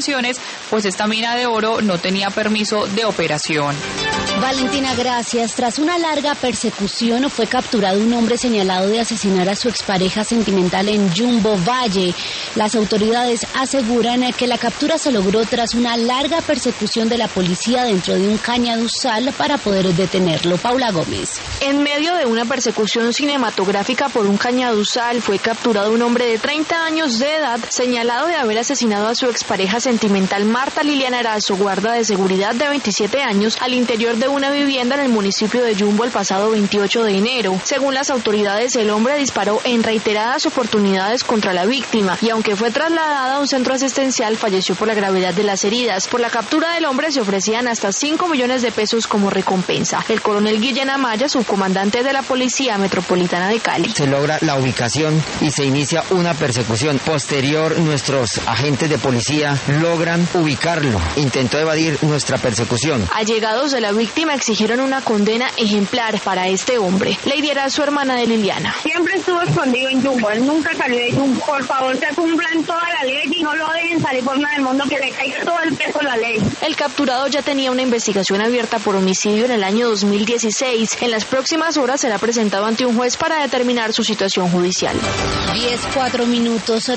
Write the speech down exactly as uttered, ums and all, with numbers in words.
pues esta mina de oro no tenía permiso de operación. Valentina, gracias. Tras una larga persecución fue capturado un hombre señalado de asesinar a su expareja sentimental en Jumbo Valle. Las autoridades aseguran que la captura se logró tras una larga persecución de la policía dentro de un cañaduzal para poder detenerlo. Paula Gómez. En medio de una persecución cinematográfica por un cañaduzal fue capturado un hombre de treinta años de edad señalado de haber asesinado a su expareja sentimental Marta Liliana Erazo, guarda de seguridad de veintisiete años, al interior de una vivienda en el municipio de Jumbo el pasado veintiocho de enero. Según las autoridades, el hombre disparó en reiteradas oportunidades contra la víctima y aunque fue trasladada a un centro asistencial, falleció por la gravedad de las heridas. Por la captura del hombre se ofrecían hasta cinco millones de pesos como recompensa. El coronel Guillén Amaya, subcomandante de la Policía Metropolitana de Cali. Se logra la ubicación y se inicia una persecución. Posterior, nuestros agentes de policía logran ubicarlo. Intentó evadir nuestra persecución. Allegados de la víctima exigieron una condena ejemplar para este hombre. Lady Erazo, hermana de Liliana. Siempre estuvo escondido en Jumbo, él nunca salió de Jumbo. Por favor, se cumplan toda la ley y no lo dejen salir por nada del mundo, que le caiga todo el peso de la ley. El capturado ya tenía una investigación abierta por homicidio en el año dos mil dieciséis. En las próximas horas será presentado ante un juez para determinar su situación judicial. diez, cuatro minutos.